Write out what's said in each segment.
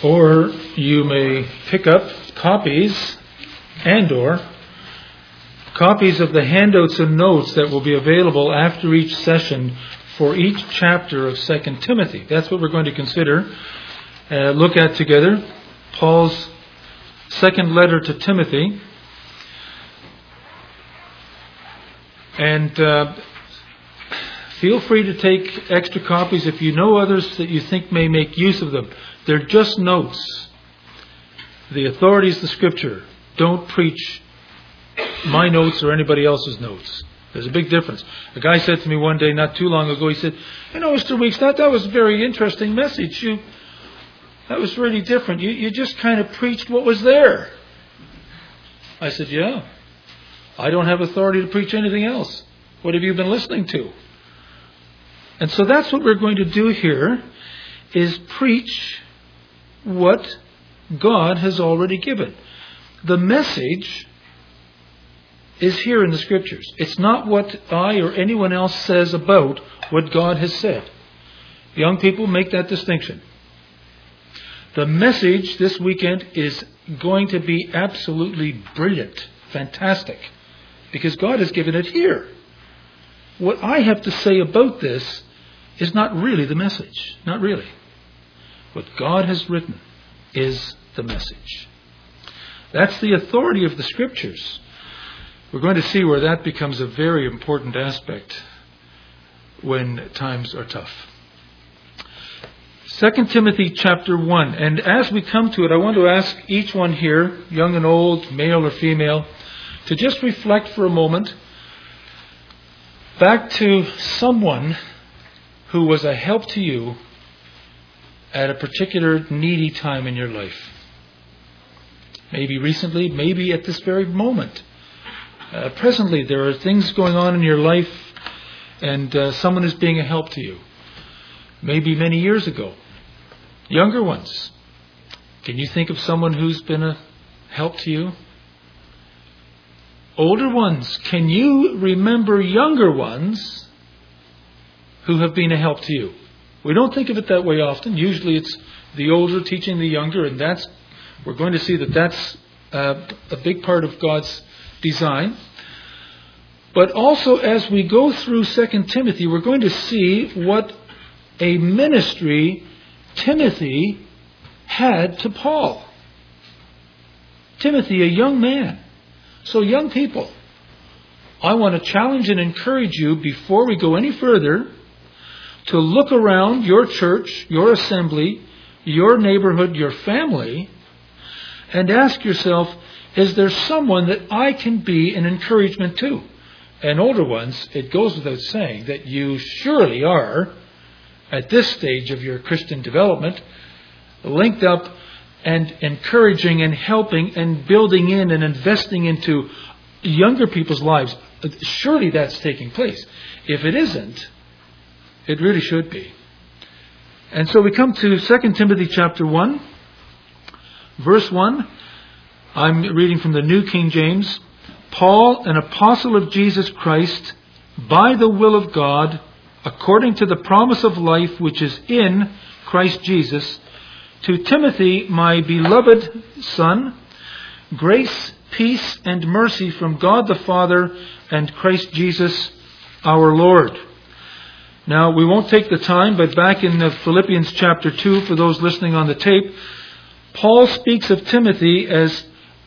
Or you may pick up copies and/or copies of the handouts and notes that will be available after each session for each chapter of 2 Timothy. That's what we're going to consider, look at together. Paul's second letter to Timothy. And feel free to take extra copies if you know others that you think may make use of them. They're just notes. The authority is the Scripture. Don't preach my notes or anybody else's notes. There's a big difference. A guy said to me one day, not too long ago, he said, Mr. Weeks, that was a very interesting message. That was really different. You just kind of preached what was there. I said, yeah. I don't have authority to preach anything else. What have you been listening to? And so that's what we're going to do here, is preach what God has already given. The message is here in the Scriptures. It's not what I or anyone else says about what God has said. Young people, make that distinction. The message this weekend is going to be absolutely brilliant, fantastic, because God has given it here. What I have to say about this is not really the message. Not really. What God has written is the message. That's the authority of the Scriptures. We're going to see where that becomes a very important aspect when times are tough. 2 Timothy chapter 1. And as we come to it, I want to ask each one here, young and old, male or female, to just reflect for a moment back to someone who was a help to you at a particular needy time in your life. Maybe recently, maybe at this very moment. Presently, there are things going on in your life and someone is being a help to you. Maybe many years ago. Younger ones. Can you think of someone who's been a help to you? Older ones. Can you remember younger ones who have been a help to you? We don't think of it that way often. Usually it's the older teaching the younger, and we're going to see that's a big part of God's design. But also as we go through 2 Timothy, we're going to see what a ministry Timothy had to Paul. Timothy, a young man. So young people, I want to challenge and encourage you before we go any further to look around your church, your assembly, your neighborhood, your family, and ask yourself, is there someone that I can be an encouragement to? And older ones, it goes without saying that you surely are, at this stage of your Christian development, linked up and encouraging and helping and building in and investing into younger people's lives. Surely that's taking place. If it isn't, it really should be. And so we come to 2 Timothy chapter 1, verse 1. I'm reading from the New King James. Paul, an apostle of Jesus Christ, by the will of God, according to the promise of life which is in Christ Jesus, to Timothy, my beloved son, grace, peace, and mercy from God the Father and Christ Jesus our Lord. Now, we won't take the time, but back in Philippians chapter 2, for those listening on the tape, Paul speaks of Timothy as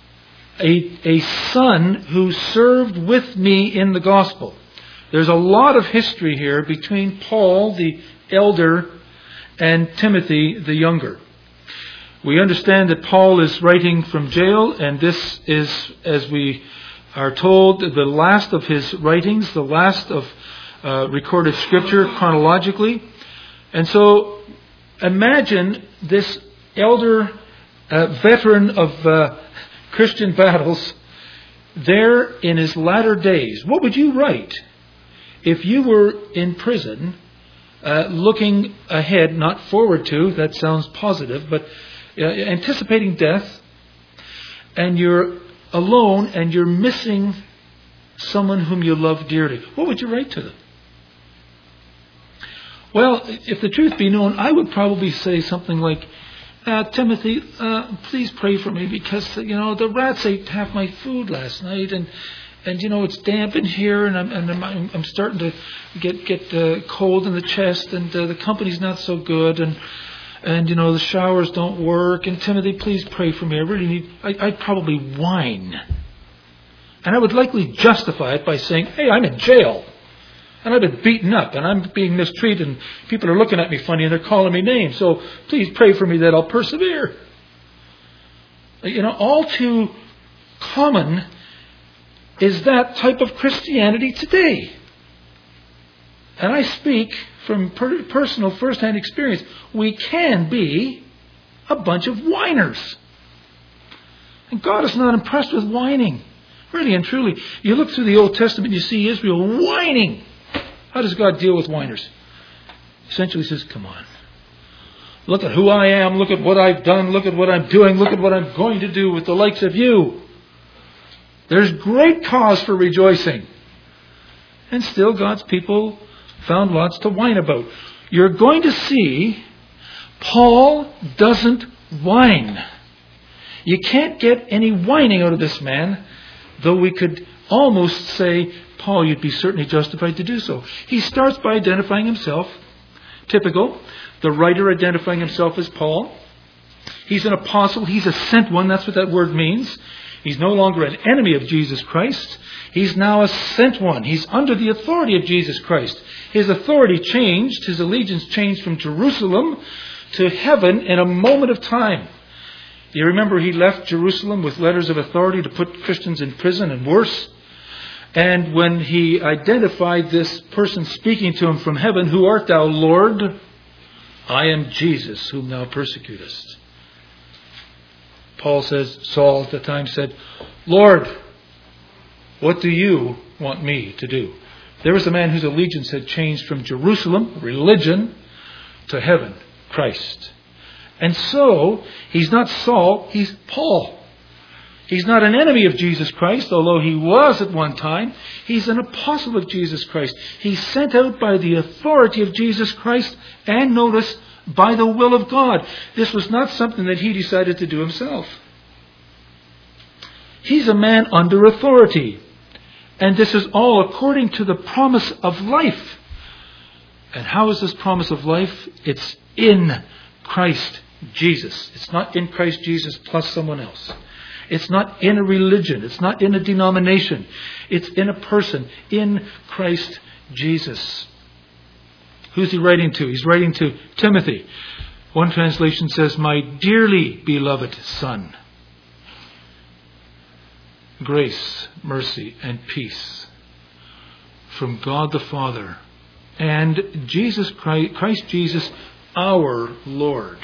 a son who served with me in the gospel. There's a lot of history here between Paul, the elder, and Timothy, the younger. We understand that Paul is writing from jail, and this is, as we are told, the last of his writings, the last of recorded scripture chronologically. And so imagine this elder veteran of Christian battles there in his latter days. What would you write if you were in prison looking ahead, not forward to, that sounds positive, but anticipating death, and you're alone and you're missing someone whom you love dearly? What would you write to them? Well, if the truth be known, I would probably say something like, Timothy, please pray for me because, the rats ate half my food last night and it's damp in here and I'm starting to get cold in the chest and the company's not so good and the showers don't work. And Timothy, please pray for me. I really need, I'd probably whine. And I would likely justify it by saying, hey, I'm in jail. And I've been beaten up and I'm being mistreated and people are looking at me funny and they're calling me names. So please pray for me that I'll persevere. All too common is that type of Christianity today. And I speak from personal first-hand experience. We can be a bunch of whiners. And God is not impressed with whining. Really and truly. You look through the Old Testament, you see Israel whining. How does God deal with whiners? Essentially he says, come on. Look at who I am. Look at what I've done. Look at what I'm doing. Look at what I'm going to do with the likes of you. There's great cause for rejoicing. And still God's people found lots to whine about. You're going to see Paul doesn't whine. You can't get any whining out of this man, though we could almost say, Paul, you'd be certainly justified to do so. He starts by identifying himself. Typical. The writer identifying himself as Paul. He's an apostle. He's a sent one. That's what that word means. He's no longer an enemy of Jesus Christ. He's now a sent one. He's under the authority of Jesus Christ. His authority changed. His allegiance changed from Jerusalem to heaven in a moment of time. Do you remember he left Jerusalem with letters of authority to put Christians in prison and worse? And when he identified this person speaking to him from heaven, who art thou, Lord? I am Jesus, whom thou persecutest. Paul says, Saul at the time said, Lord, what do you want me to do? There was a man whose allegiance had changed from Jerusalem, religion, to heaven, Christ. And so, he's not Saul, he's Paul. He's not an enemy of Jesus Christ, although he was at one time. He's an apostle of Jesus Christ. He's sent out by the authority of Jesus Christ and, notice, by the will of God. This was not something that he decided to do himself. He's a man under authority. And this is all according to the promise of life. And how is this promise of life? It's in Christ Jesus. It's not in Christ Jesus plus someone else. It's not in a religion. It's not in a denomination. It's in a person, in Christ Jesus. Who's he writing to? He's writing to Timothy. One translation says, my dearly beloved son. Grace, mercy, and peace from God the Father and Jesus Christ Jesus, our Lord.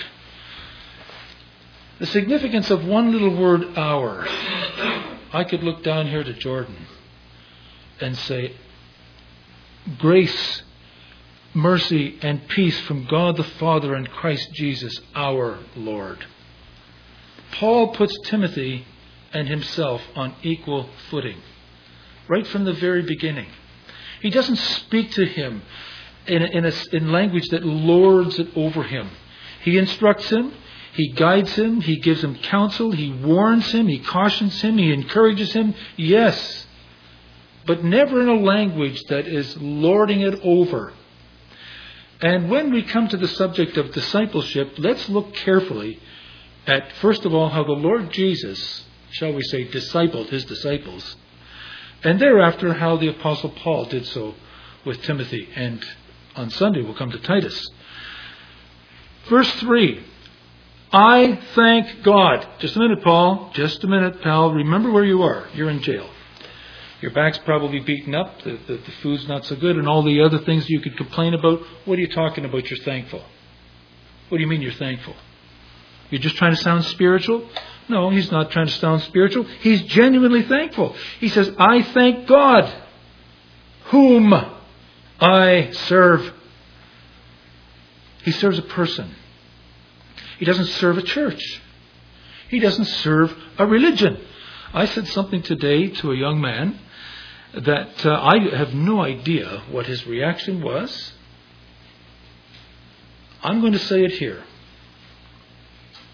The significance of one little word, our. I could look down here to Jordan and say, grace, mercy, and peace from God the Father and Christ Jesus, our Lord. Paul puts Timothy and himself on equal footing, right from the very beginning. He doesn't speak to him in language that lords it over him. He instructs him. He guides him, he gives him counsel, he warns him, he cautions him, he encourages him. Yes, but never in a language that is lording it over. And when we come to the subject of discipleship, let's look carefully at, first of all, how the Lord Jesus, shall we say, discipled his disciples. And thereafter, how the Apostle Paul did so with Timothy. And on Sunday, we'll come to Titus. Verse 3. I thank God. Just a minute, Paul. Just a minute, pal. Remember where you are. You're in jail. Your back's probably beaten up. The food's not so good. And all the other things you could complain about. What are you talking about? You're thankful. What do you mean you're thankful? You're just trying to sound spiritual? No, he's not trying to sound spiritual. He's genuinely thankful. He says, I thank God, whom I serve. He serves a person. He doesn't serve a church. He doesn't serve a religion. I said something today to a young man that I have no idea what his reaction was. I'm going to say it here.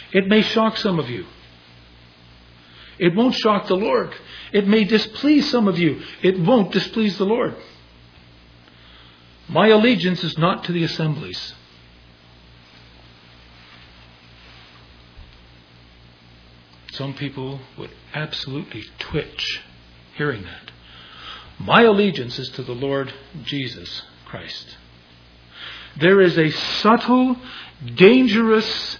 It may shock some of you. It won't shock the Lord. It may displease some of you. It won't displease the Lord. My allegiance is not to the assemblies. Some people would absolutely twitch hearing that. My allegiance is to the Lord Jesus Christ. There is a subtle, dangerous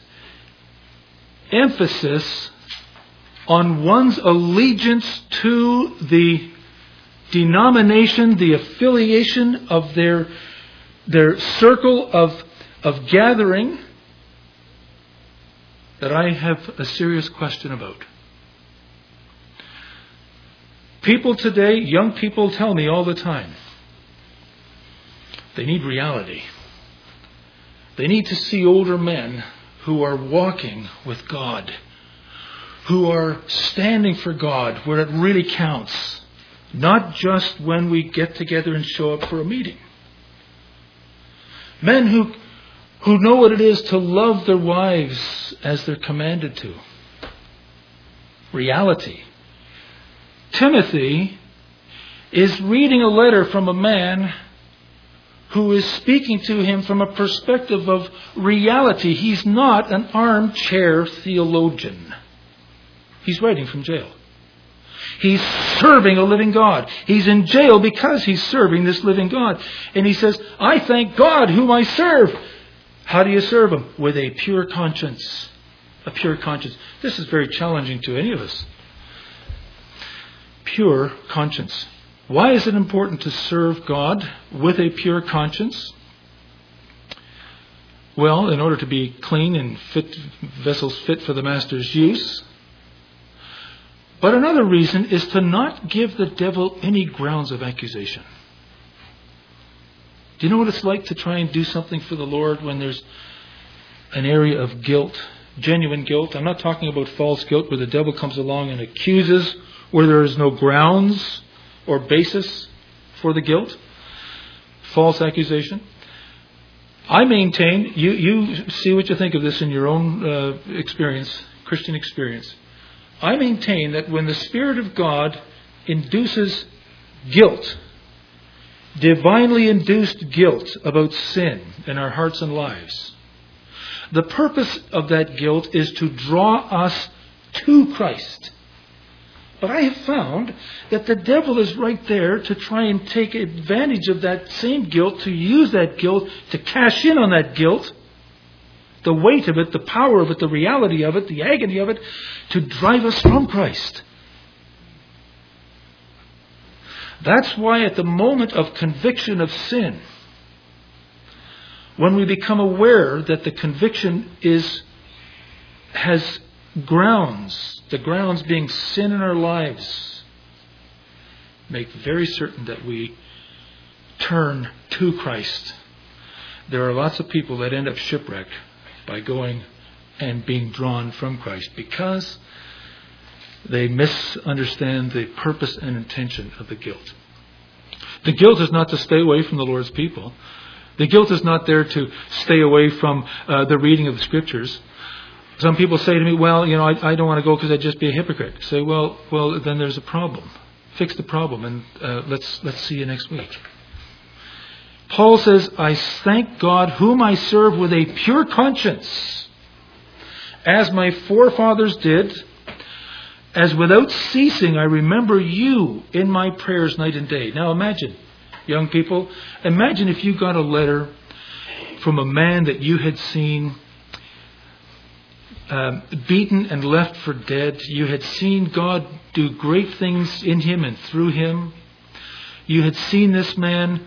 emphasis on one's allegiance to the denomination, the affiliation of their circle of gathering, that I have a serious question about. People today, young people, tell me all the time, they need reality. They need to see older men who are walking with God, who are standing for God where it really counts, not just when we get together and show up for a meeting. Men who know what it is to love their wives as they're commanded to. Reality. Timothy is reading a letter from a man who is speaking to him from a perspective of reality. He's not an armchair theologian. He's writing from jail. He's serving a living God. He's in jail because he's serving this living God. And he says, I thank God whom I serve. How do you serve Him? With a pure conscience. A pure conscience. This is very challenging to any of us. Pure conscience. Why is it important to serve God with a pure conscience? Well, in order to be clean and fit, vessels fit for the Master's use. But another reason is to not give the devil any grounds of accusation. Do you know what it's like to try and do something for the Lord when there's an area of guilt, genuine guilt? I'm not talking about false guilt where the devil comes along and accuses where there is no grounds or basis for the guilt. False accusation. I maintain, you see what you think of this in your own experience, Christian experience. I maintain that when the Spirit of God induces guilt, divinely induced guilt about sin in our hearts and lives, the purpose of that guilt is to draw us to Christ. But I have found that the devil is right there to try and take advantage of that same guilt, to use that guilt, to cash in on that guilt, the weight of it, the power of it, the reality of it, the agony of it, to drive us from Christ. That's why at the moment of conviction of sin, when we become aware that the conviction has grounds, the grounds being sin in our lives, make very certain that we turn to Christ. There are lots of people that end up shipwrecked by going and being drawn from Christ because they misunderstand the purpose and intention of the guilt. The guilt is not to stay away from the Lord's people. The guilt is not there to stay away from the reading of the Scriptures. Some people say to me, well, I don't want to go because I'd just be a hypocrite. I say, well, then there's a problem. Fix the problem and let's see you next week. Paul says, I thank God whom I serve with a pure conscience, as my forefathers did, as without ceasing I remember you in my prayers night and day. Now imagine, young people, imagine if you got a letter from a man that you had seen beaten and left for dead. You had seen God do great things in him and through him. You had seen this man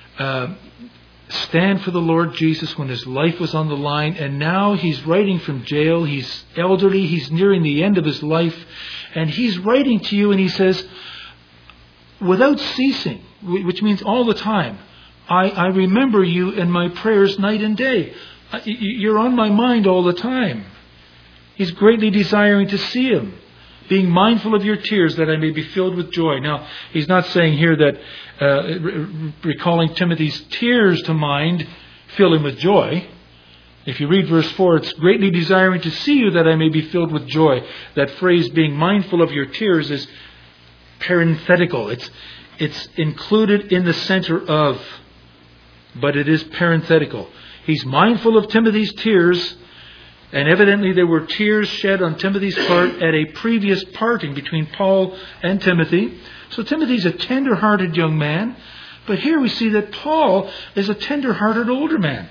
stand for the Lord Jesus when his life was on the line, and now he's writing from jail. He's elderly. He's nearing the end of his life, and he's writing to you, and he says, without ceasing, which means all the time, I remember you in my prayers night and day. You're on my mind all the time. He's greatly desiring to see him, being mindful of your tears that I may be filled with joy. Now, he's not saying here that recalling Timothy's tears to mind fill him with joy. If you read verse 4, it's greatly desiring to see you that I may be filled with joy. That phrase, being mindful of your tears, is parenthetical. It's included in the center of, but it is parenthetical. He's mindful of Timothy's tears, and evidently there were tears shed on Timothy's part at a previous parting between Paul and Timothy. So Timothy's a tender-hearted young man, but here we see that Paul is a tender-hearted older man.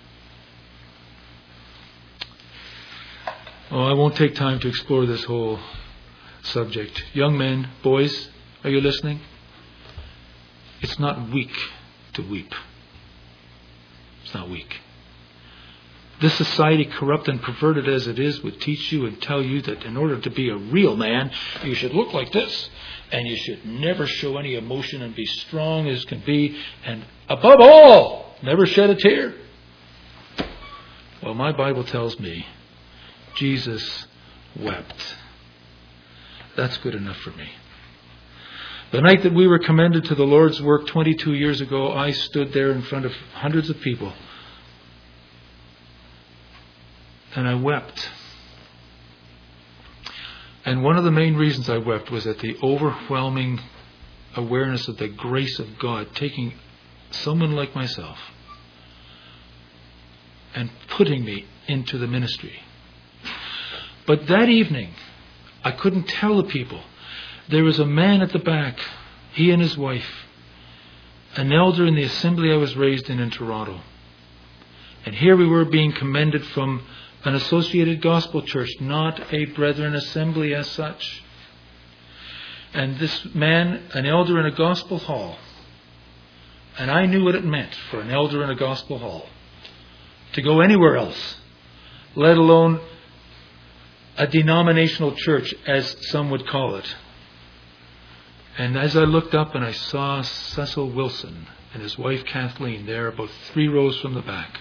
Oh, I won't take time to explore this whole subject. Young men, boys, are you listening? It's not weak to weep. It's not weak. This society, corrupt and perverted as it is, would teach you and tell you that in order to be a real man, you should look like this. And you should never show any emotion and be strong as can be. And above all, never shed a tear. Well, my Bible tells me Jesus wept. That's good enough for me. The night that we were commended to the Lord's work 22 years ago, I stood there in front of hundreds of people. And I wept. And one of the main reasons I wept was at the overwhelming awareness of the grace of God taking someone like myself and putting me into the ministry. But that evening, I couldn't tell the people. There was a man at the back, he and his wife, an elder in the assembly I was raised in Toronto. And here we were being commended from an Associated Gospel Church, not a Brethren assembly as such. And this man, an elder in a gospel hall, and I knew what it meant for an elder in a gospel hall to go anywhere else, let alone a denominational church, as some would call it. And as I looked up and I saw Cecil Wilson and his wife Kathleen there about 3 rows from the back,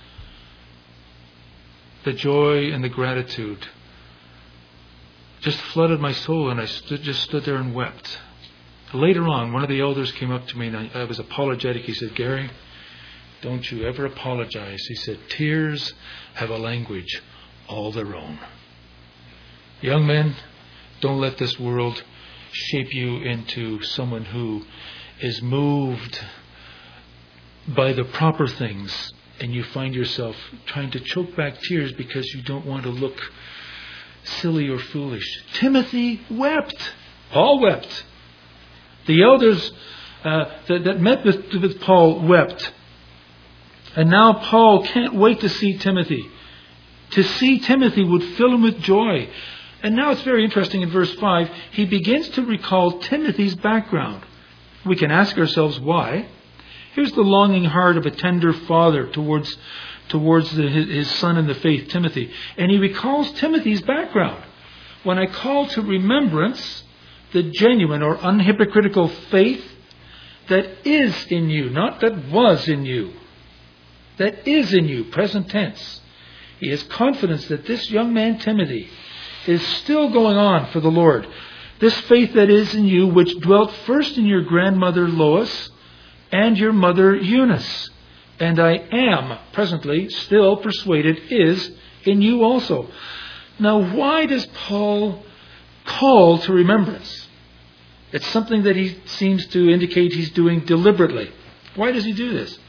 the joy and the gratitude just flooded my soul, and I just stood there and wept. Later on, one of the elders came up to me, and I was apologetic. He said, "Gary, don't you ever apologize." He said, "Tears have a language all their own." Young men, don't let this world shape you into someone who is moved by the proper things, and you find yourself trying to choke back tears because you don't want to look silly or foolish. Timothy wept. Paul wept. The elders that met with Paul wept. And now Paul can't wait to see Timothy. To see Timothy would fill him with joy. And now it's very interesting in verse 5, he begins to recall Timothy's background. We can ask ourselves why. Here's the longing heart of a tender father towards his son in the faith, Timothy. And he recalls Timothy's background. When I call to remembrance the genuine or unhypocritical faith that is in you, not that was in you, that is in you, present tense. He has confidence that this young man, Timothy, is still going on for the Lord. This faith that is in you, which dwelt first in your grandmother Lois and your mother Eunice, and I am presently still persuaded is in you also. Now, why does Paul call to remembrance? It's something that he seems to indicate he's doing deliberately. Why does he do this?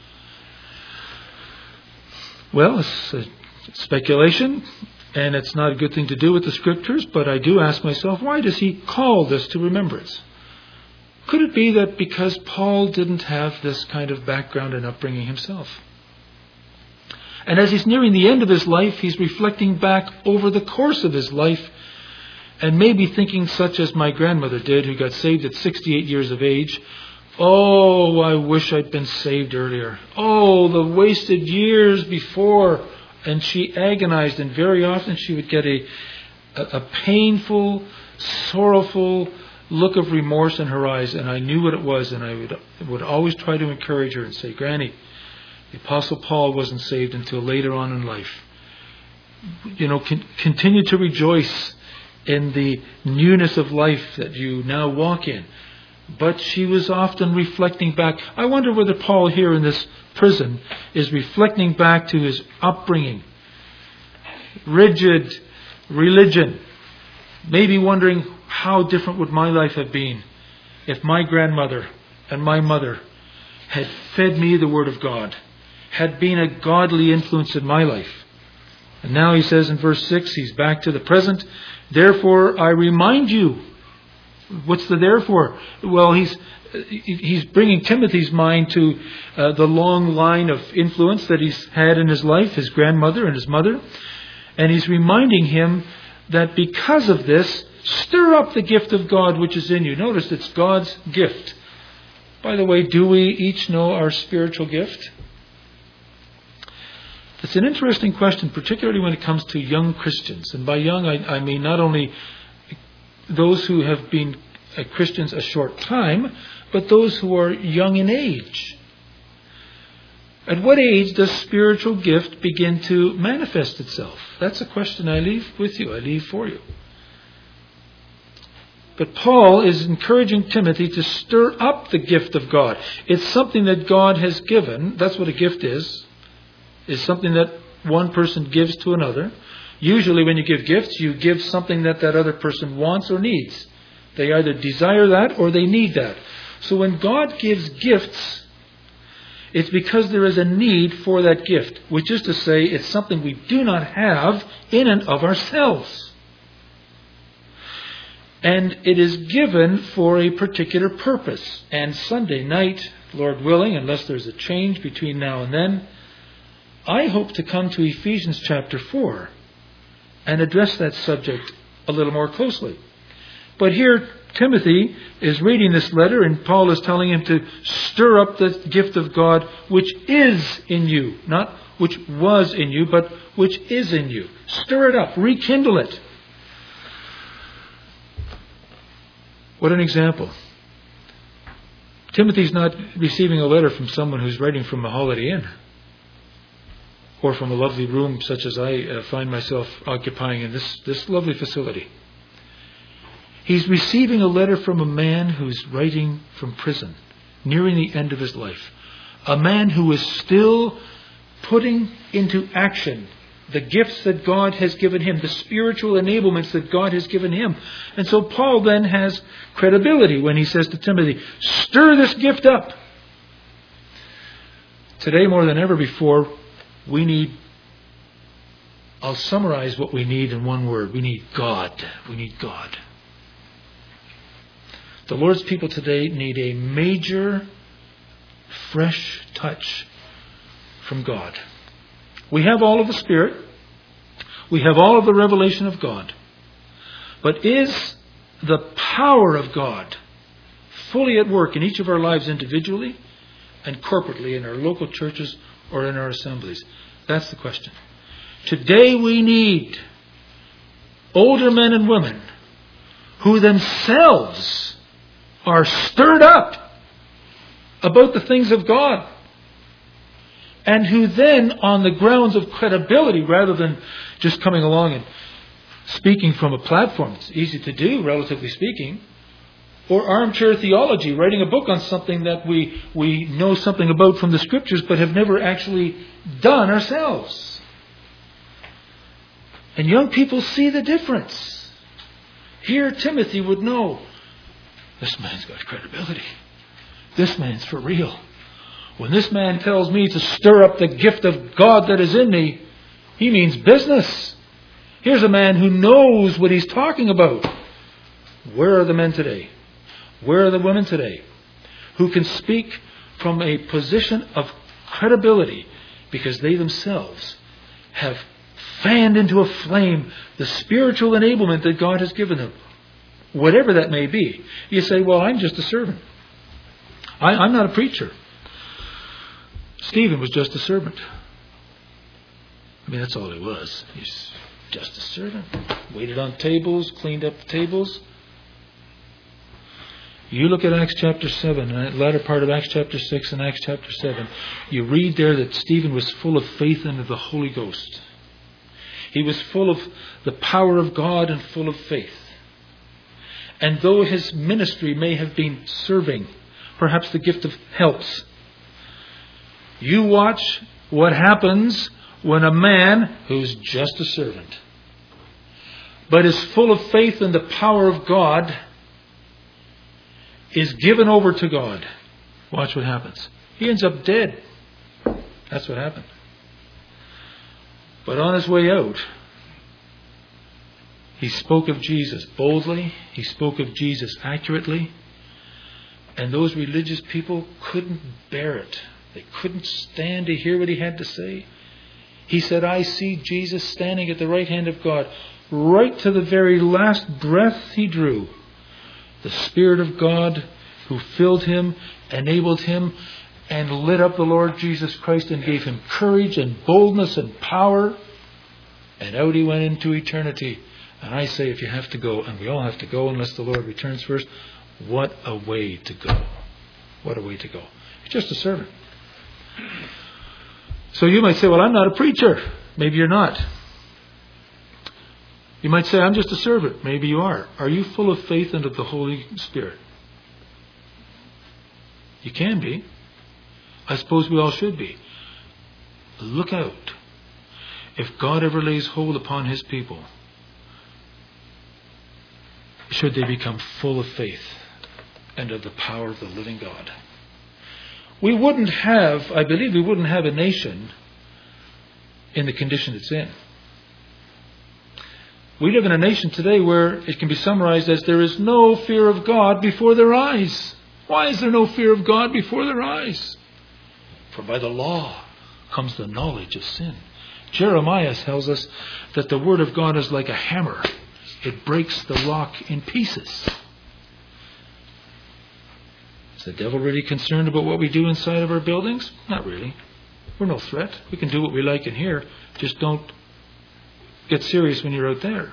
Well, it's speculation, and it's not a good thing to do with the Scriptures, but I do ask myself, why does he call this to remembrance? Could it be that because Paul didn't have this kind of background and upbringing himself? And as he's nearing the end of his life, he's reflecting back over the course of his life and maybe thinking such as my grandmother did, who got saved at 68 years of age. Oh, I wish I'd been saved earlier. Oh, the wasted years before. And she agonized, and very often she would get a painful, sorrowful look of remorse in her eyes, and I knew what it was, and I would always try to encourage her and say, "Granny, the Apostle Paul wasn't saved until later on in life. Continue to rejoice in the newness of life that you now walk in." But she was often reflecting back. I wonder whether Paul here in this prison is reflecting back to his upbringing rigid religion. Maybe wondering how different would my life have been if my grandmother and my mother had fed me the Word of God, had been a godly influence in my life. And now he says in verse 6, he's back to the present. Therefore, I remind you. What's the therefore? Well, he's bringing Timothy's mind to the long line of influence that he's had in his life, his grandmother and his mother. And he's reminding him that because of this, stir up the gift of God which is in you. Notice it's God's gift. By the way, do we each know our spiritual gift? It's an interesting question, particularly when it comes to young Christians. And by young, I mean not only those who have been Christians a short time, but those who are young in age. At what age does spiritual gift begin to manifest itself? That's a question I leave with you. I leave for you. But Paul is encouraging Timothy to stir up the gift of God. It's something that God has given. That's what a gift is something that one person gives to another. Usually when you give gifts, you give something that other person wants or needs. They either desire that or they need that. So when God gives gifts, it's because there is a need for that gift, which is to say it's something we do not have in and of ourselves. And it is given for a particular purpose. And Sunday night, Lord willing, unless there's a change between now and then, I hope to come to Ephesians chapter 4 and address that subject a little more closely. But here Timothy is reading this letter and Paul is telling him to stir up the gift of God which is in you. Not which was in you, but which is in you. Stir it up. Rekindle it. What an example. Timothy's not receiving a letter from someone who's writing from a Holiday Inn or from a lovely room such as I find myself occupying in this lovely facility. He's receiving a letter from a man who's writing from prison, nearing the end of his life. A man who is still putting into action the gifts that God has given him, the spiritual enablements that God has given him. And so Paul then has credibility when he says to Timothy, stir this gift up. Today more than ever before, I'll summarize what we need in one word. We need God. We need God. The Lord's people today need a major, fresh touch from God. We have all of the Spirit. We have all of the revelation of God. But is the power of God fully at work in each of our lives individually and corporately in our local churches or in our assemblies? That's the question. Today we need older men and women who themselves are stirred up about the things of God. And who then, on the grounds of credibility, rather than just coming along and speaking from a platform, it's easy to do, relatively speaking, or armchair theology, writing a book on something that we know something about from the Scriptures, but have never actually done ourselves. And young people see the difference. Here, Timothy would know, this man's got credibility. This man's for real. When this man tells me to stir up the gift of God that is in me, he means business. Here's a man who knows what he's talking about. Where are the men today? Where are the women today? Who can speak from a position of credibility because they themselves have fanned into a flame the spiritual enablement that God has given them. Whatever that may be. You say, well, I'm just a servant. I'm not a preacher. Stephen was just a servant. I mean, that's all he was. He's just a servant. Waited on tables, cleaned up the tables. You look at Acts chapter 7, and the latter part of Acts chapter 6 and Acts chapter 7. You read there that Stephen was full of faith and of the Holy Ghost. He was full of the power of God and full of faith. And though his ministry may have been serving, perhaps the gift of helps, you watch what happens when a man who's just a servant, but is full of faith in the power of God, is given over to God. Watch what happens. He ends up dead. That's what happened. But on his way out, he spoke of Jesus boldly. He spoke of Jesus accurately. And those religious people couldn't bear it. They couldn't stand to hear what he had to say. He said, I see Jesus standing at the right hand of God. Right to the very last breath he drew, the Spirit of God who filled him, enabled him, and lit up the Lord Jesus Christ and gave him courage and boldness and power. And out he went into eternity. And I say, if you have to go, and we all have to go unless the Lord returns first, what a way to go. What a way to go. He's just a servant. So you might say, well, I'm not a preacher. Maybe you're not. You might say, I'm just a servant. Maybe you are. Are you full of faith and of the Holy Spirit? You can be. I suppose we all should be. Look out. If God ever lays hold upon his people, should they become full of faith and of the power of the living God. I believe we wouldn't have a nation in the condition it's in. We live in a nation today where it can be summarized as there is no fear of God before their eyes. Why is there no fear of God before their eyes? For by the law comes the knowledge of sin. Jeremiah tells us that the word of God is like a hammer. It breaks the rock in pieces. Is the devil really concerned about what we do inside of our buildings? Not really. We're no threat. We can do what we like in here. Just don't get serious when you're out there.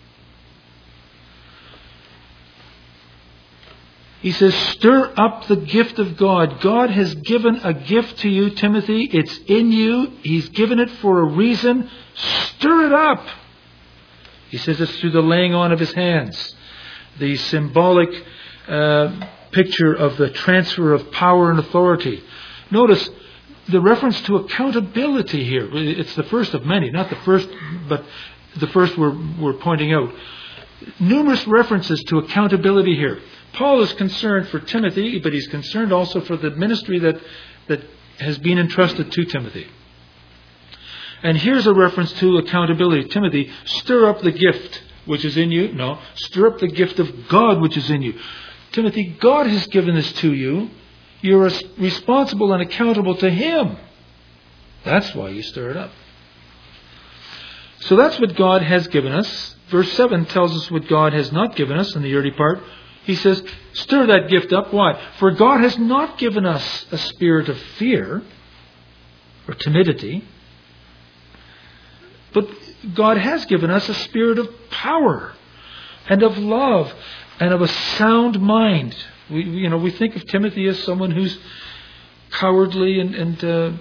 He says, stir up the gift of God. God has given a gift to you, Timothy. It's in you. He's given it for a reason. Stir it up. He says it's through the laying on of his hands. The symbolic picture of the transfer of power and authority. Notice the reference to accountability here. It's the first of many. Not the first, but the first we're pointing out. Numerous references to accountability here. Paul is concerned for Timothy, but he's concerned also for the ministry that has been entrusted to Timothy. And here's a reference to accountability. Timothy, stir up the gift which is in you. No, stir up the gift of God which is in you. Timothy, God has given this to you. You're responsible and accountable to Him. That's why you stir it up. So that's what God has given us. Verse 7 tells us what God has not given us in the early part. He says, stir that gift up. Why? For God has not given us a spirit of fear or timidity, but God has given us a spirit of power and of love and of a sound mind. We think of Timothy as someone who's cowardly and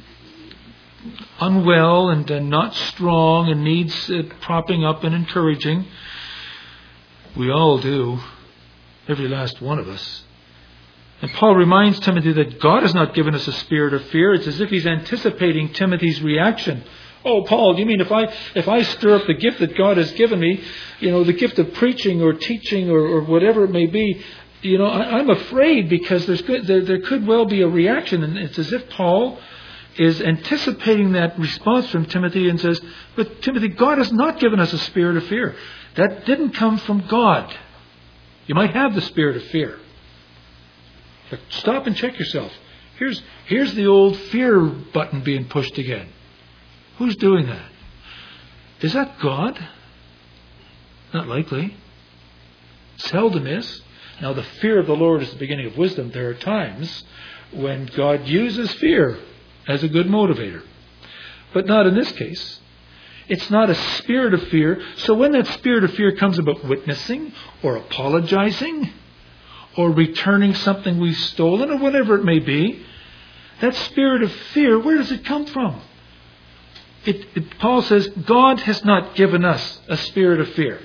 unwell and not strong and needs propping up and encouraging. We all do. Every last one of us. And Paul reminds Timothy that God has not given us a spirit of fear. It's as if he's anticipating Timothy's reaction. Oh, Paul, you mean if I stir up the gift that God has given me, the gift of preaching or teaching or whatever it may be, I'm afraid because there could well be a reaction. And it's as if Paul is anticipating that response from Timothy and says, but Timothy, God has not given us a spirit of fear. That didn't come from God. You might have the spirit of fear. But stop and check yourself. Here's the old fear button being pushed again. Who's doing that? Is that God? Not likely. Seldom is. Now, the fear of the Lord is the beginning of wisdom. There are times when God uses fear as a good motivator. But not in this case. It's not a spirit of fear. So when that spirit of fear comes about witnessing or apologizing or returning something we've stolen or whatever it may be, that spirit of fear, where does it come from? Paul says, God has not given us a spirit of fear.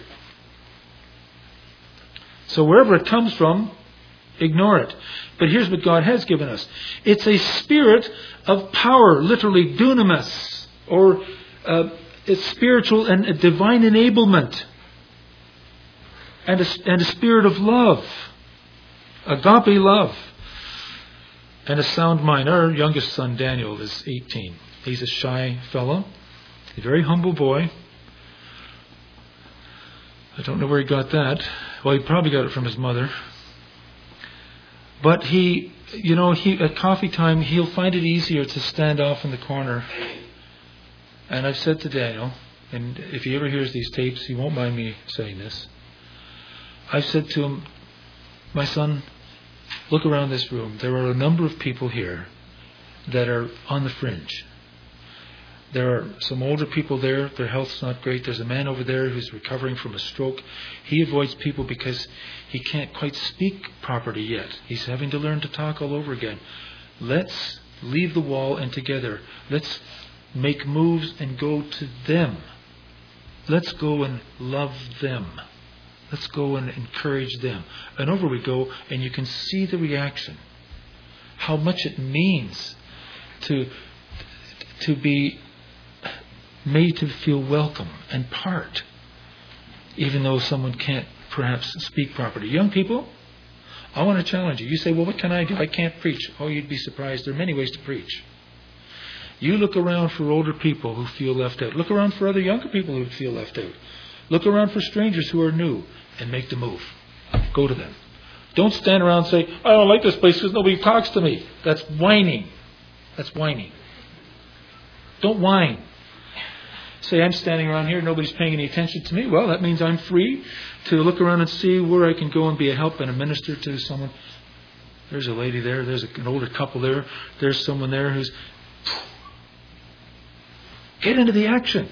So wherever it comes from, ignore it. But here's what God has given us. It's a spirit of power, literally dunamis. or it's spiritual and a divine enablement, and a spirit of love, agape love, and a sound mind. Our youngest son, Daniel, is 18. He's a shy fellow, a very humble boy. I don't know where he got that. Well, he probably got it from his mother. But he at coffee time, he'll find it easier to stand off in the corner. And I've said to Daniel, and if he ever hears these tapes, he won't mind me saying this. I've said to him, my son, look around this room. There are a number of people here that are on the fringe. There are some older people there. Their health's not great. There's a man over there who's recovering from a stroke. He avoids people because he can't quite speak properly yet. He's having to learn to talk all over again. Let's leave the wall and together. Let's make moves and go to them. Let's go and love them. Let's go and encourage them. And over we go, and you can see the reaction. How much it means to be made to feel welcome and part, even though someone can't perhaps speak properly. Young people, I want to challenge you. You say, well, what can I do? I can't preach. Oh, you'd be surprised. There are many ways to preach. You look around for older people who feel left out. Look around for other younger people who feel left out. Look around for strangers who are new and make the move. Go to them. Don't stand around and say, I don't like this place because nobody talks to me. That's whining. That's whining. Don't whine. Say, I'm standing around here, nobody's paying any attention to me. Well, that means I'm free to look around and see where I can go and be a help and a minister to someone. There's a lady there. There's an older couple there. There's someone there who's... Get into the action.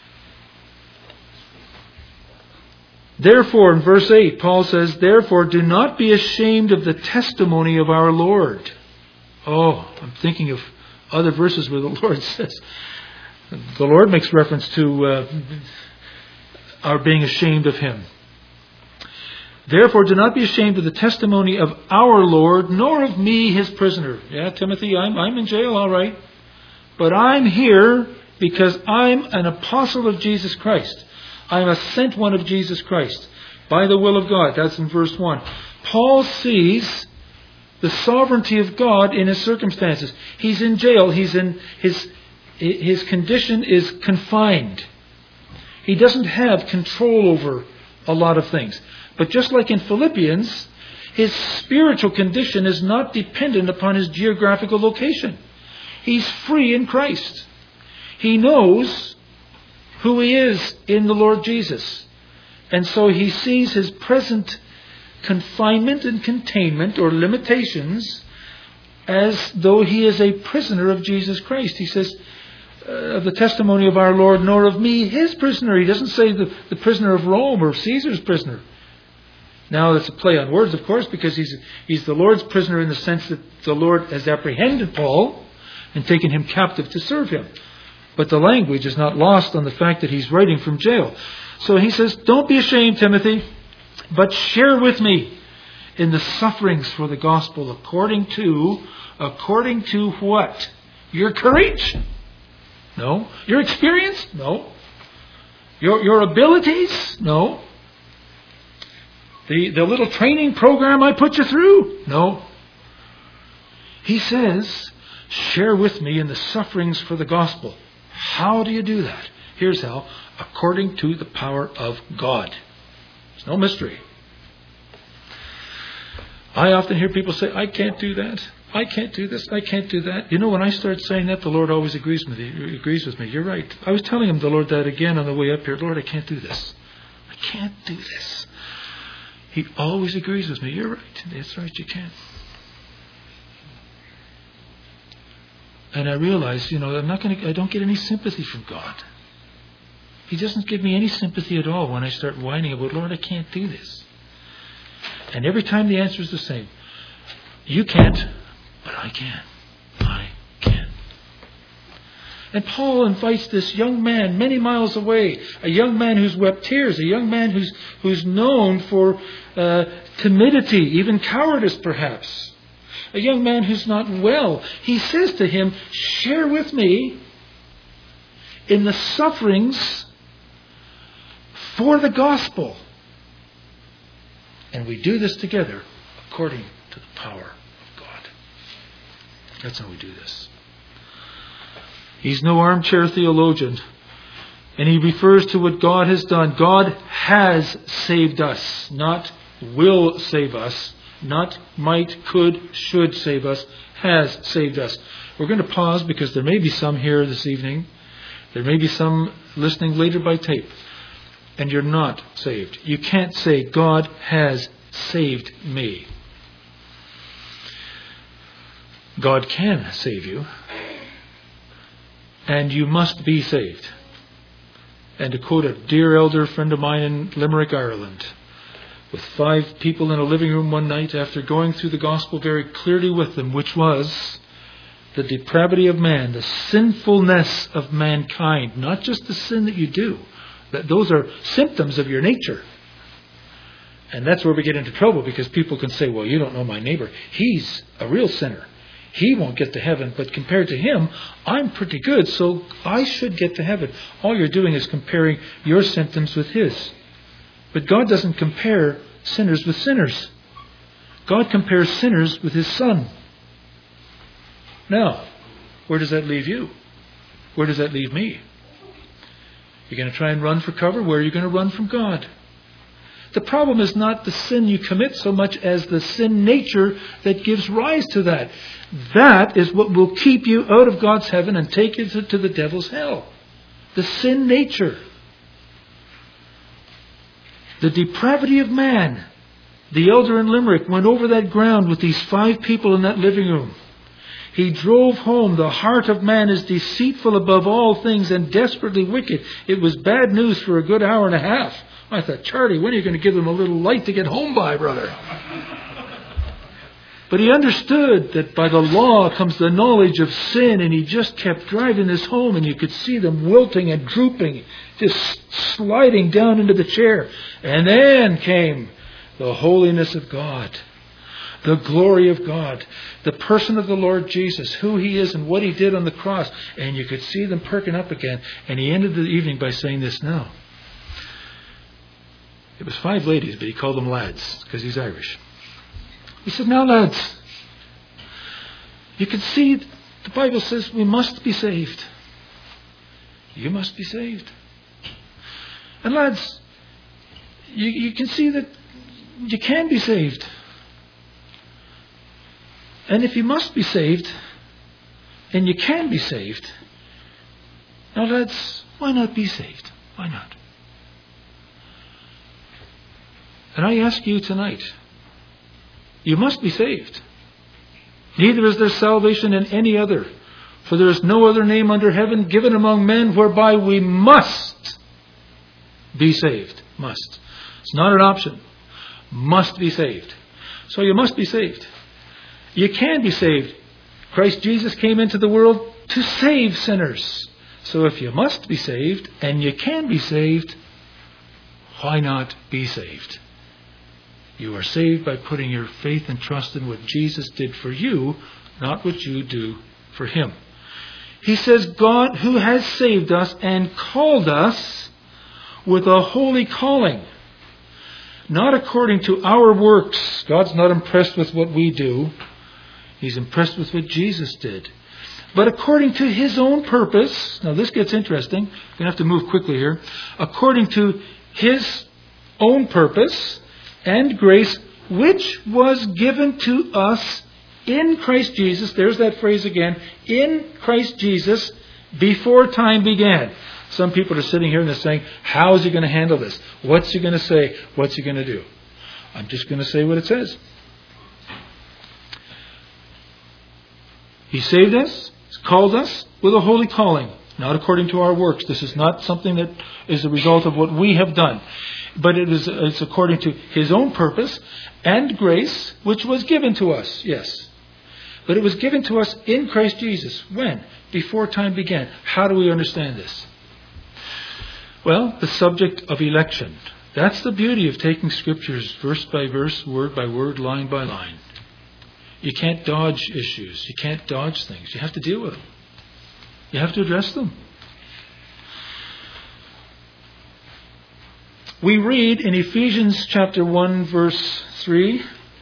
Therefore, in verse 8, Paul says, therefore, do not be ashamed of the testimony of our Lord. Oh, I'm thinking of other verses where the Lord says... The Lord makes reference to our being ashamed of Him. Therefore, do not be ashamed of the testimony of our Lord, nor of me, His prisoner. Yeah, Timothy, I'm in jail, all right. But I'm here because I'm an apostle of Jesus Christ. I'm a sent one of Jesus Christ by the will of God. That's in verse 1. Paul sees the sovereignty of God in his circumstances. He's in jail. He's in his condition is confined. He doesn't have control over a lot of things. But just like in Philippians, his spiritual condition is not dependent upon his geographical location. He's free in Christ. He knows who he is in the Lord Jesus. And so he sees his present confinement and containment or limitations as though he is a prisoner of Jesus Christ. He says, of the testimony of our Lord, nor of me, His prisoner. He doesn't say the prisoner of Rome or Caesar's prisoner. Now, that's a play on words, of course, because he's the Lord's prisoner in the sense that the Lord has apprehended Paul and taken him captive to serve him. But the language is not lost on the fact that he's writing from jail. So he says, don't be ashamed, Timothy, but share with me in the sufferings for the gospel according to what? Your courage? No. Your experience? No. Your abilities? No. The little training program I put you through? No. He says, share with me in the sufferings for the gospel. How do you do that? Here's how. According to the power of God. There's no mystery. I often hear people say, I can't do that. I can't do this. I can't do that. You know, when I start saying that, the Lord always agrees with me. You're right. I was telling him, the Lord, that again on the way up here. Lord, I can't do this. I can't do this. He always agrees with me. You're right. That's right. You can. And I realize, I don't get any sympathy from God. He doesn't give me any sympathy at all when I start whining about, Lord, I can't do this. And every time the answer is the same. You can't. But I can. I can. And Paul invites this young man many miles away, a young man who's wept tears, a young man who's known for timidity, even cowardice perhaps, a young man who's not well. He says to him, share with me in the sufferings for the gospel. And we do this together according to the power of God. That's how we do this. He's no armchair theologian. And he refers to what God has done. God has saved us, not will save us, not might, could, should save us, has saved us. We're going to pause because there may be some here this evening. There may be some listening later by tape. And you're not saved. You can't say, God has saved me. God can save you. And you must be saved. And to quote a dear elder friend of mine in Limerick, Ireland, with 5 people in a living room one night after going through the gospel very clearly with them, which was the depravity of man, the sinfulness of mankind, not just the sin that you do. That those are symptoms of your nature. And that's where we get into trouble, because people can say, well, you don't know my neighbor. He's a real sinner. He won't get to heaven, but compared to him, I'm pretty good, so I should get to heaven. All you're doing is comparing your symptoms with his. But God doesn't compare sinners with sinners. God compares sinners with his Son. Now, where does that leave you? Where does that leave me? You're going to try and run for cover? Where are you going to run from God? The problem is not the sin you commit so much as the sin nature that gives rise to that. That is what will keep you out of God's heaven and take you to the devil's hell. The sin nature. The depravity of man. The elder in Limerick went over that ground with these 5 people in that living room. He drove home, the heart of man is deceitful above all things and desperately wicked. It was bad news for a good hour and a half. I thought, Charlie, when are you going to give them a little light to get home by, brother? But he understood that by the law comes the knowledge of sin, and he just kept driving this home, and you could see them wilting and drooping, just sliding down into the chair. And then came the holiness of God, the glory of God, the person of the Lord Jesus, who he is and what he did on the cross. And you could see them perking up again. And he ended the evening by saying this now. It was 5 ladies, but he called them lads because he's Irish. He said, now lads, you can see the Bible says we must be saved. You must be saved. And lads, you can see that you can be saved. And if you must be saved, and you can be saved, now lads, why not be saved? Why not? And I ask you tonight, you must be saved. Neither is there salvation in any other, for there is no other name under heaven given among men whereby we must be saved. Must. It's not an option. Must be saved. So you must be saved. You can be saved. Christ Jesus came into the world to save sinners. So if you must be saved and you can be saved, why not be saved? You are saved by putting your faith and trust in what Jesus did for you, not what you do for him. He says, God who has saved us and called us with a holy calling. Not according to our works. God's not impressed with what we do. He's impressed with what Jesus did. But according to his own purpose. Now this gets interesting. I'm going to have to move quickly here. According to his own purpose and grace, which was given to us in Christ Jesus. There's that phrase again. In Christ Jesus, before time began. Some people are sitting here and they're saying, how is he going to handle this? What's he going to say? What's he going to do? I'm just going to say what it says. He saved us, he's called us with a holy calling, not according to our works. This is not something that is the result of what we have done. But it's according to his own purpose and grace, which was given to us. Yes. But it was given to us in Christ Jesus. When? Before time began. How do we understand this? Well, the subject of election. That's the beauty of taking scriptures verse by verse, word by word, line by line. You can't dodge issues. You can't dodge things. You have to deal with them. You have to address them. We read in Ephesians chapter 1 verse 3,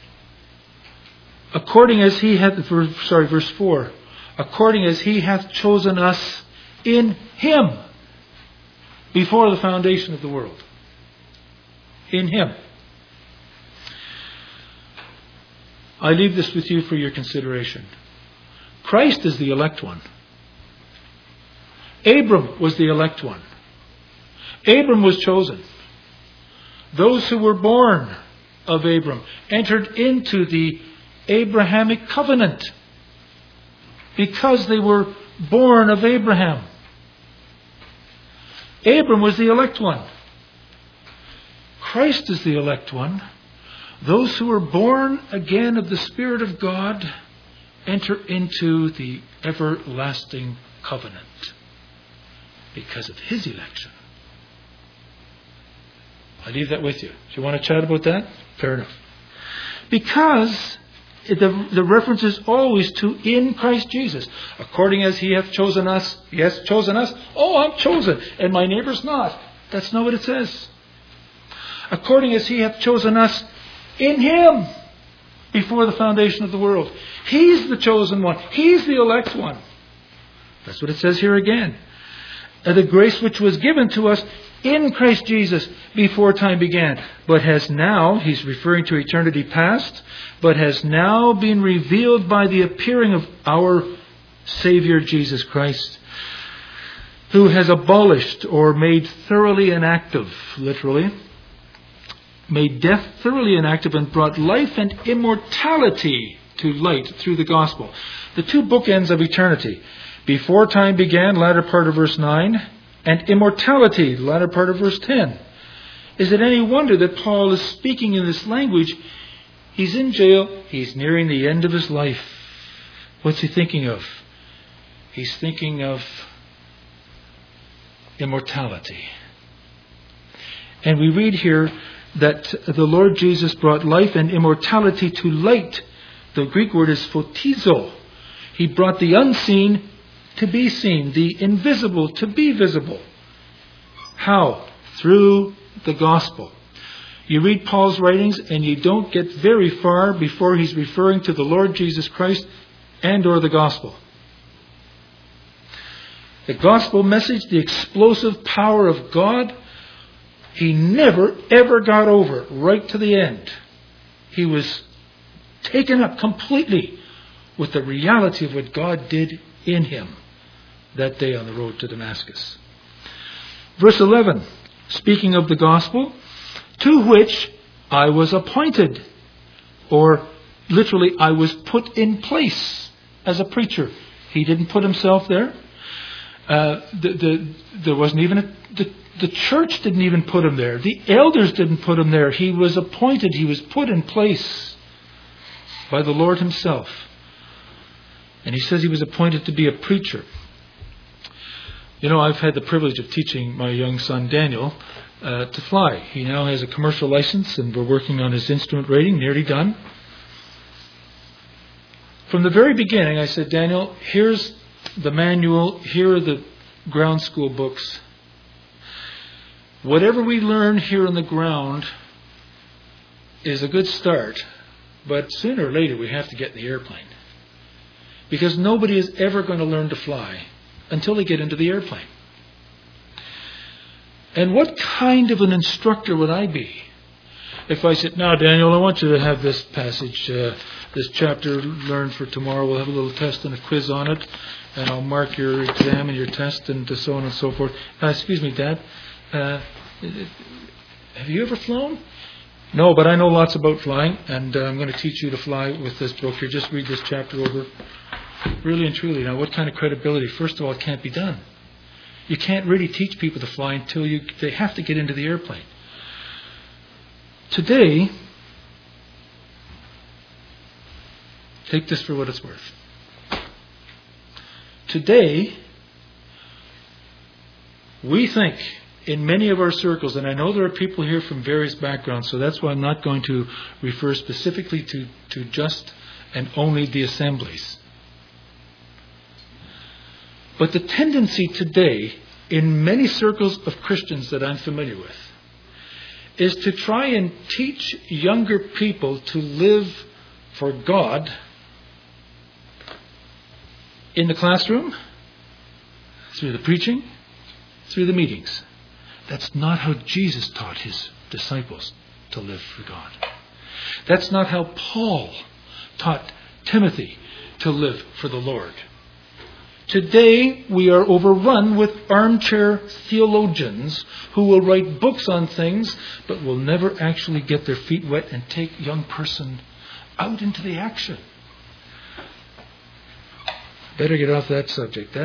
verse 4, according as He hath chosen us in Him before the foundation of the world. In Him. I leave this with you for your consideration. Christ is the elect one. Abram was the elect one. Abram was chosen. Those who were born of Abram entered into the Abrahamic covenant because they were born of Abraham. Abram was the elect one. Christ is the elect one. Those who are born again of the Spirit of God enter into the everlasting covenant because of His election. I leave that with you. If you want to chat about that, fair enough. Because the reference is always to in Christ Jesus. According as He hath chosen us. Yes, chosen us. Oh, I'm chosen. And my neighbor's not. That's not what it says. According as He hath chosen us in Him before the foundation of the world. He's the chosen one. He's the elect one. That's what it says here again. The grace which was given to us in Christ Jesus before time began, but has now, he's referring to eternity past, but has now been revealed by the appearing of our Savior Jesus Christ, who has abolished or made thoroughly inactive, literally, made death thoroughly inactive and brought life and immortality to light through the gospel. The two bookends of eternity. Before time began, latter part of verse 9, and immortality, latter part of verse 10. Is it any wonder that Paul is speaking in this language? He's in jail. He's nearing the end of his life. What's he thinking of? He's thinking of immortality. And we read here that the Lord Jesus brought life and immortality to light. The Greek word is photizo. He brought the unseen to be seen, the invisible to be visible. How? Through the gospel. You read Paul's writings and you don't get very far before he's referring to the Lord Jesus Christ and or the gospel. The gospel message, the explosive power of God, he never ever got over right to the end. He was taken up completely with the reality of what God did in him that day on the road to Damascus. Verse 11, speaking of the gospel, to which I was appointed, or literally I was put in place as a preacher. He didn't put himself there. There wasn't even the church didn't even put him there. The elders didn't put him there. He was appointed. He was put in place by the Lord Himself. And he says he was appointed to be a preacher. You know, I've had the privilege of teaching my young son Daniel to fly. He now has a commercial license and we're working on his instrument rating, nearly done. From the very beginning I said, Daniel, here's the manual, here are the ground school books. Whatever we learn here on the ground is a good start, but sooner or later we have to get in the airplane. Because nobody is ever going to learn to fly until they get into the airplane. And what kind of an instructor would I be if I said, now Daniel, I want you to have this passage, this chapter learned for tomorrow. We'll have a little test and a quiz on it, and I'll mark your exam and your test and so on and so forth. Excuse me, Dad, have you ever flown? No, but I know lots about flying, and I'm going to teach you to fly with this book here. Just read this chapter over. Really and truly. Now, what kind of credibility? First of all, it can't be done. You can't really teach people to fly until they have to get into the airplane. Today, take this for what it's worth. Today, we think in many of our circles, and I know there are people here from various backgrounds, so that's why I'm not going to refer specifically to just and only the assemblies. But the tendency today in many circles of Christians that I'm familiar with is to try and teach younger people to live for God in the classroom, through the preaching, through the meetings. That's not how Jesus taught his disciples to live for God. That's not how Paul taught Timothy to live for the Lord. Today we are overrun with armchair theologians who will write books on things but will never actually get their feet wet and take a young person out into the action. Better get off that subject.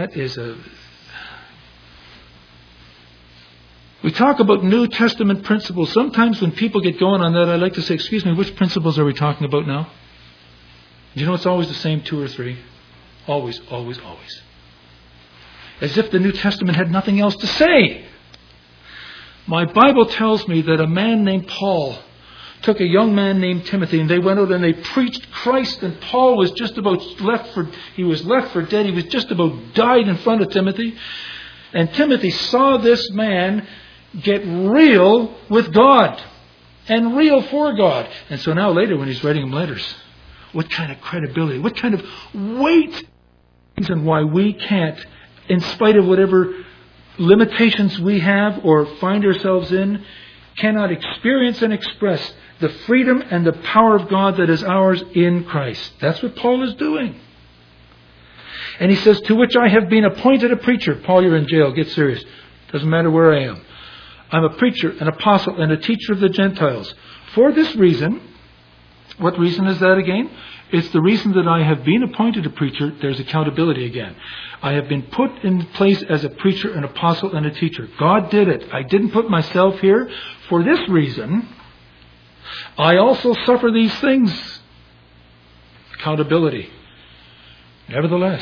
We talk about New Testament principles. Sometimes when people get going on that, I like to say, excuse me, which principles are we talking about now? You know, it's always the same 2 or 3. Always, always, always. As if the New Testament had nothing else to say. My Bible tells me that a man named Paul took a young man named Timothy, and they went out and they preached Christ, and Paul was just about left for dead. He was just about died in front of Timothy. And Timothy saw this man get real with God and real for God. And so now later when he's writing him letters, what kind of credibility, what kind of weight, and why we can't, in spite of whatever limitations we have or find ourselves in, cannot experience and express the freedom and the power of God that is ours in Christ. That's what Paul is doing. And he says, to which I have been appointed a preacher. Paul, you're in jail. Get serious. Doesn't matter where I am. I'm a preacher, an apostle, and a teacher of the Gentiles. For this reason, what reason is that again? It's the reason that I have been appointed a preacher. There's accountability again. I have been put in place as a preacher, an apostle, and a teacher. God did it. I didn't put myself here. For this reason, I also suffer these things. Accountability. Nevertheless,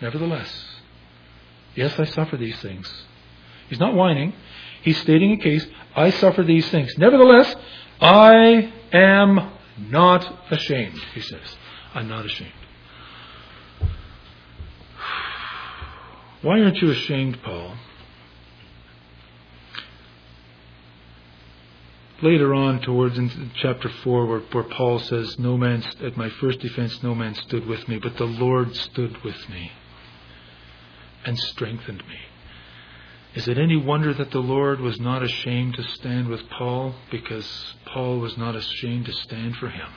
yes, I suffer these things. He's not whining. He's stating a case. I suffer these things. Nevertheless, I am not ashamed, he says. I'm not ashamed. Why aren't you ashamed, Paul? Later on, towards in chapter 4, where Paul says, "No man at my first defense, no man stood with me, but the Lord stood with me and strengthened me." Is it any wonder that the Lord was not ashamed to stand with Paul? Because Paul was not ashamed to stand for him.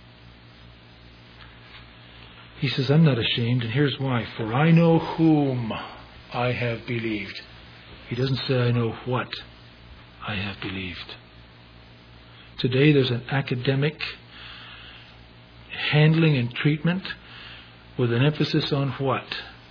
He says, "I'm not ashamed," and here's why. "For I know whom I have believed." He doesn't say, "I know what I have believed." Today there's an academic handling and treatment with an emphasis on what?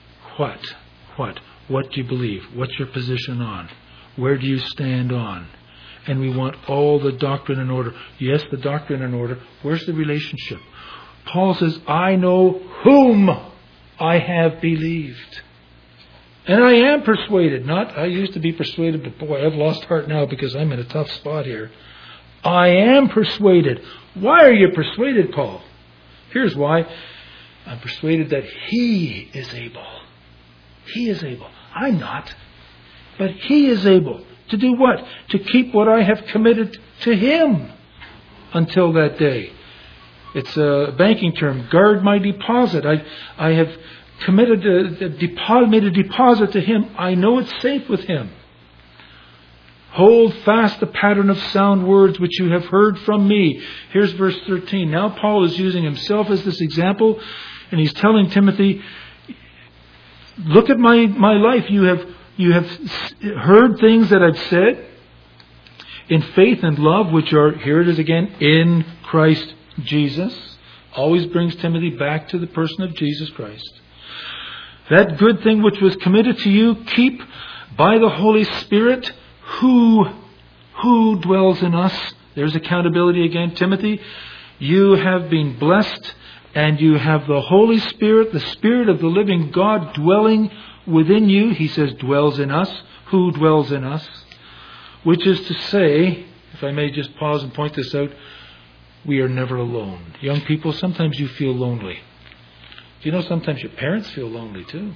What do you believe? What's your position on? Where do you stand on? And we want all the doctrine in order. Yes, the doctrine in order. Where's the relationship? Paul says, "I know whom I have believed. And I am persuaded." Not, I used to be persuaded, but boy, I've lost heart now because I'm in a tough spot here. I am persuaded. Why are you persuaded, Paul? Here's why. I'm persuaded that He is able. He is able. I'm not. But He is able to do what? To keep what I have committed to Him until that day. It's a banking term. Guard my deposit. I have committed made a deposit to Him. I know it's safe with Him. Hold fast the pattern of sound words which you have heard from me. Here's verse 13. Now Paul is using himself as this example, and he's telling Timothy, look at my life. You have heard things that I've said in faith and love, which are, here it is again, in Christ Jesus. Always brings Timothy back to the person of Jesus Christ. That good thing which was committed to you, keep by the Holy Spirit, who dwells in us. There's accountability again. Timothy, you have been blessed, and you have the Holy Spirit, the Spirit of the living God dwelling within you. He says dwells in us. Who dwells in us? Which is to say, if I may just pause and point this out, we are never alone. Young people, sometimes you feel lonely. Do you know sometimes your parents feel lonely too?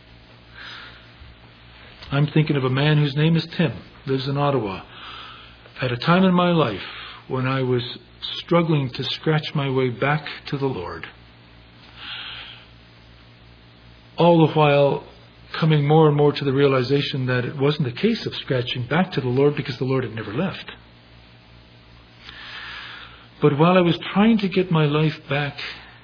I'm thinking of a man whose name is Tim, lives in Ottawa. at a time in my life when I was struggling to scratch my way back to the Lord, all the while coming more and more to the realization that it wasn't a case of scratching back to the Lord because the Lord had never left. But while I was trying to get my life back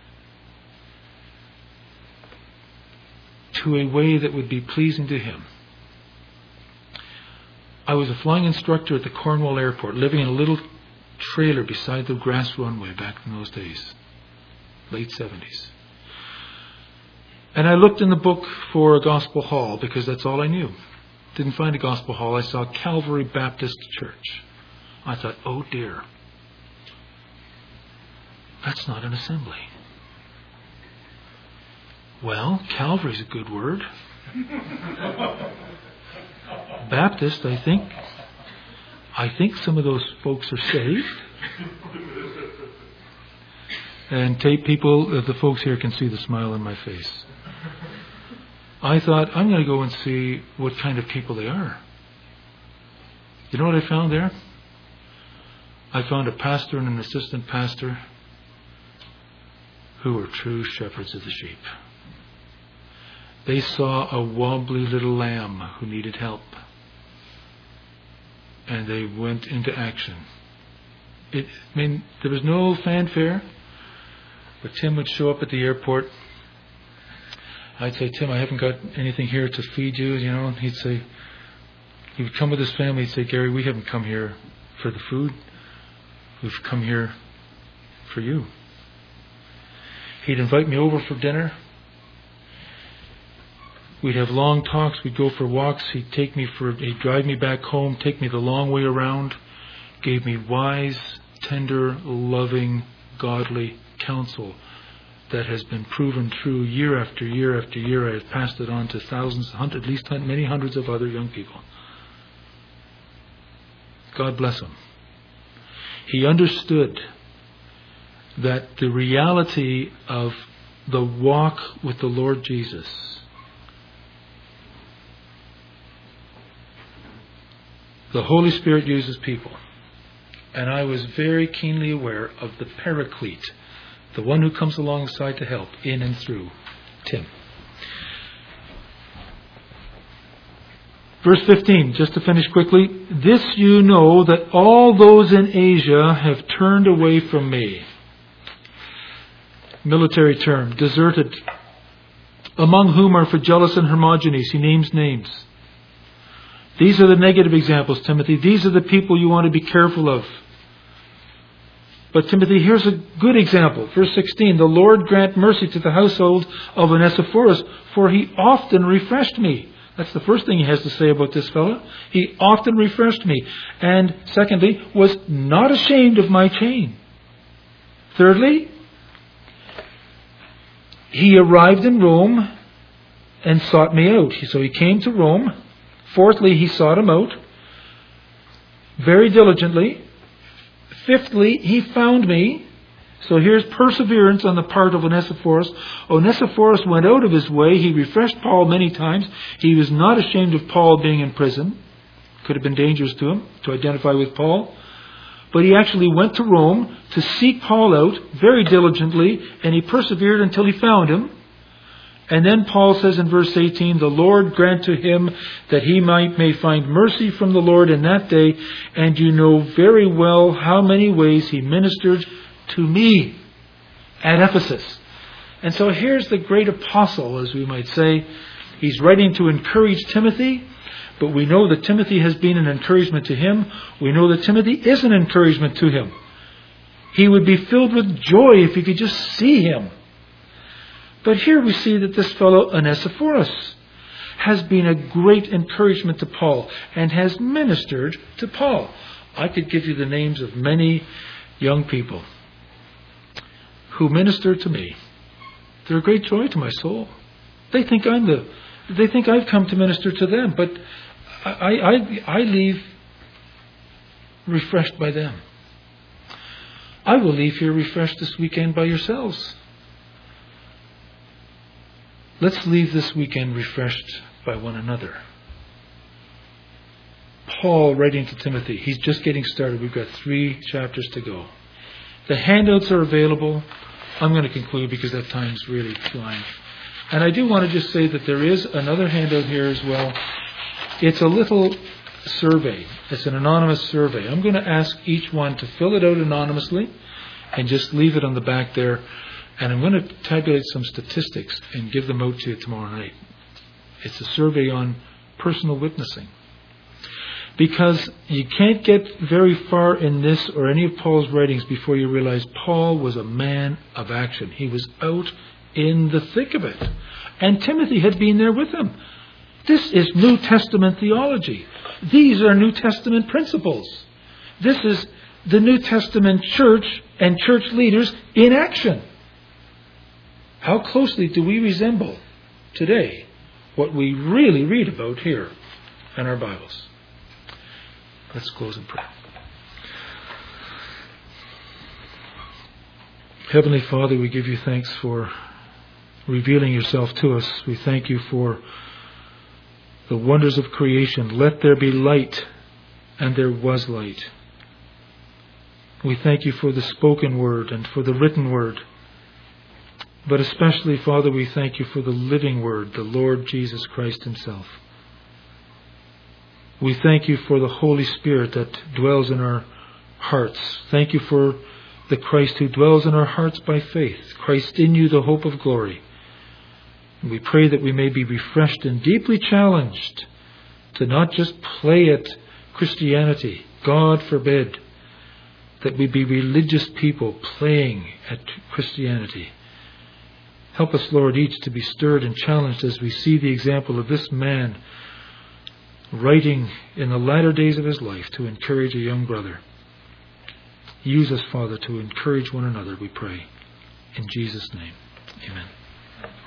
to a way that would be pleasing to Him, I was a flying instructor at the Cornwall Airport, living in a little trailer beside the grass runway back in those days, late 70s. And I looked in the book for a gospel hall because that's all I knew. Didn't find a gospel hall. I saw Calvary Baptist Church. I thought, oh dear, that's not an assembly. Well, Calvary's a good word. Baptist, I think some of those folks are saved. And the folks here can see the smile on my face. I thought, I'm going to go and see what kind of people they are. You know what I found there? I found a pastor and an assistant pastor who were true shepherds of the sheep. They saw a wobbly little lamb who needed help, and they went into action. There was no fanfare, but Tim would show up at the airport. I'd say, Tim, I haven't got anything here to feed you, and he'd say, he would come with his family. He'd say, Gary, we haven't come here for the food. We've come here for you. He'd invite me over for dinner. We'd have long talks. We'd go for walks. He'd drive me back home, take me the long way around, gave me wise, tender, loving, godly counsel that has been proven true year after year after year. I have passed it on to thousands, at least many hundreds of other young people. God bless him. He understood that the reality of the walk with the Lord Jesus the Holy Spirit uses people. And I was very keenly aware of the Paraclete, the one who comes alongside to help in and through Tim. Verse 15, just to finish quickly. This you know, that all those in Asia have turned away from me. Military term, deserted. Among whom are Phygellus and Hermogenes. He names names. These are the negative examples, Timothy. These are the people you want to be careful of. But Timothy, here's a good example. Verse 16, the Lord grant mercy to the household of Onesiphorus, for he often refreshed me. That's the first thing he has to say about this fellow. He often refreshed me. And secondly, was not ashamed of my chain. Thirdly, he arrived in Rome and sought me out. So he came to Rome. Fourthly, he sought him out very diligently. Fifthly, he found me. So here's perseverance on the part of Onesiphorus. Onesiphorus went out of his way. He refreshed Paul many times. He was not ashamed of Paul being in prison. Could have been dangerous to him to identify with Paul. But he actually went to Rome to seek Paul out very diligently, and he persevered until he found him. And then Paul says in verse 18, the Lord grant to him that he may find mercy from the Lord in that day. And you know very well how many ways he ministered to me at Ephesus. And so here's the great apostle, as we might say. He's writing to encourage Timothy, but we know that Timothy has been an encouragement to him. We know that Timothy is an encouragement to him. He would be filled with joy if he could just see him. But here we see that this fellow Onesiphorus has been a great encouragement to Paul and has ministered to Paul. I could give you the names of many young people who minister to me. They're a great joy to my soul. They think I've come to minister to them, but I leave refreshed by them. I will leave here refreshed this weekend by yourselves. Let's leave this weekend refreshed by one another. Paul writing to Timothy. He's just getting started. We've got 3 chapters to go. The handouts are available. I'm going to conclude because that time's really flying. And I do want to just say that there is another handout here as well. It's a little survey. It's an anonymous survey. I'm going to ask each one to fill it out anonymously and just leave it on the back there. And I'm going to tabulate some statistics and give them out to you tomorrow night. It's a survey on personal witnessing. Because you can't get very far in this or any of Paul's writings before you realize Paul was a man of action. He was out in the thick of it. And Timothy had been there with him. This is New Testament theology. These are New Testament principles. This is the New Testament church and church leaders in action. How closely do we resemble today what we really read about here in our Bibles? Let's close in prayer. Heavenly Father, we give you thanks for revealing yourself to us. We thank you for the wonders of creation. Let there be light, and there was light. We thank you for the spoken word and for the written word. But especially, Father, we thank you for the living word, the Lord Jesus Christ himself. We thank you for the Holy Spirit that dwells in our hearts. Thank you for the Christ who dwells in our hearts by faith. Christ in you, the hope of glory. And we pray that we may be refreshed and deeply challenged to not just play at Christianity. God forbid that we be religious people playing at Christianity. Help us, Lord, each to be stirred and challenged as we see the example of this man writing in the latter days of his life to encourage a young brother. Use us, Father, to encourage one another, we pray. In Jesus' name, amen.